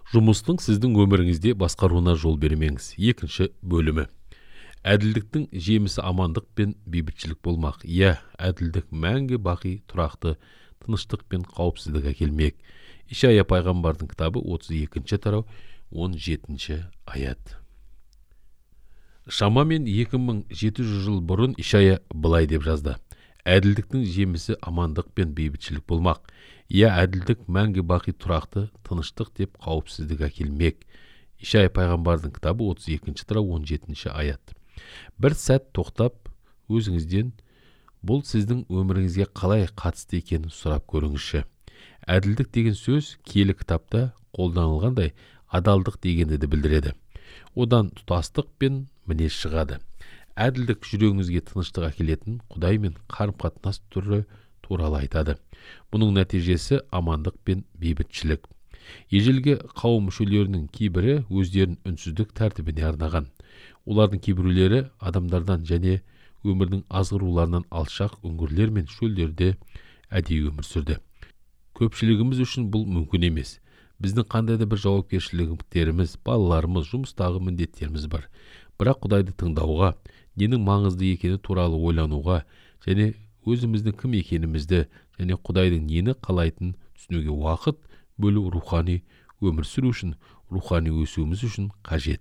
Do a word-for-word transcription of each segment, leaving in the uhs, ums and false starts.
Жұмыстың сіздің өміріңізде басқаруына жол бермеңіз. Екінші бөлімі. Әділдіктің жемісі амандық пен бейбітшілік болмақ. Иә, әділдік мәңгі бақи тұрақты тыныштық пен қауіпсіздік әкелмек. Ишая пайғамбардың кітабы отыз екінші тарау он жетінші аят. Шамамен екі мың жеті жүз жыл бұрын Ишая былай деп жазды. Әділдіктің жемісі амандық пен бейбітшілік болмақ. Иә, әділдік мәңгі бақи тұрақты тыныштық деп қауіпсіздік әкелмек. Ишая пайғамбардың кітабы отыз екінші тарау он жетінші аят. Бір сәт тоқтап, өзіңізден бұл сіздің өміріңізге қалай қатысты екенін сұрап көріңізші. Әділдік деген сөз киелі кітапта қолданылғандай адалдық дегенді де білдіреді. Одан тұтастық пен мінез шығады. Әділдік жүрегіңізге тыныштық әкелетін Құдай мен қарым-қатынас түрі туралы айтады. Бұның нәтижесі амандық пен бейбітшілік. Ежелгі қауым мүшелерінің кейбірі өздерін үнсіздік тәртібіне арнаған. Олардың кейбіреулері адамдардан және өмірдің азғыруларынан алшақ үңгірлер мен шөлдерде әдейі өмір сүрді. Көпшілігіміз үшін бұл мүмкін емес. Біздің қандай да бір жауапкершіліктеріміз, балаларымыз, жұмыстағы міндеттеріміз бар. Бірақ Құдайды тыңдауға, ненің маңызды екені туралы ойлануға және өзіміздің кім екенімізді және Құдайдың нені қалайтынын түсінуге уақыт бөлу рухани өмір сүру үшін, рухани өсуіміз үшін қажет.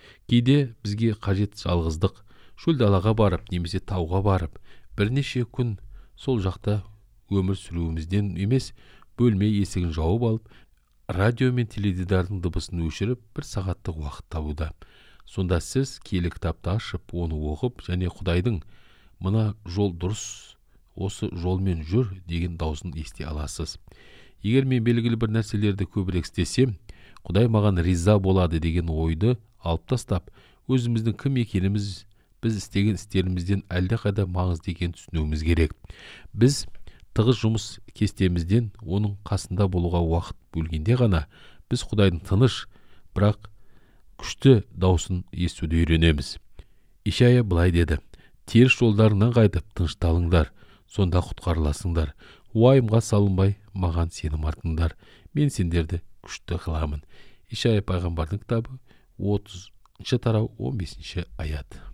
Кейде бізге қажет жалғыздық, шөл далаға барып, немесе тауға барып, бірнеше күн сол жақта өмір сүруімізден емес, бөлме есігін жауып алып, радио мен теледидардың дыбысын өшіріп, бір сағаттық уақыт табуда. Сонда сіз киелі кітапты ашып, оны оқып, және Құдайдың мына жол дұрыс, осы жолмен жүр деген даусын ести аласыз. Егер мен белгілі бір нәрселерді көбірек істесем, Құдай маған риза болады деген ойды алып тастап, өзіміздің кім екеніміз, біз істеген істерімізден әлдеқайда маңызды екенін түсінуіміз керек. Біз тығыз жұмыс кестемізден оның қасында болуға уақыт бөлгенде ғана біз Құдайдың тыныш, бірақ күшті даусын естуді үйренеміз. Ишая былай деді: теріс жолдарынан қайтып тынышталыңдар, сонда құтқарыласыңдар. Уайымға салынбай, маған сенім артыңдар, мен сендерді күшті қыламын. Ишая пайғамбардың кітабы отызыншы тарау он бесінші аят.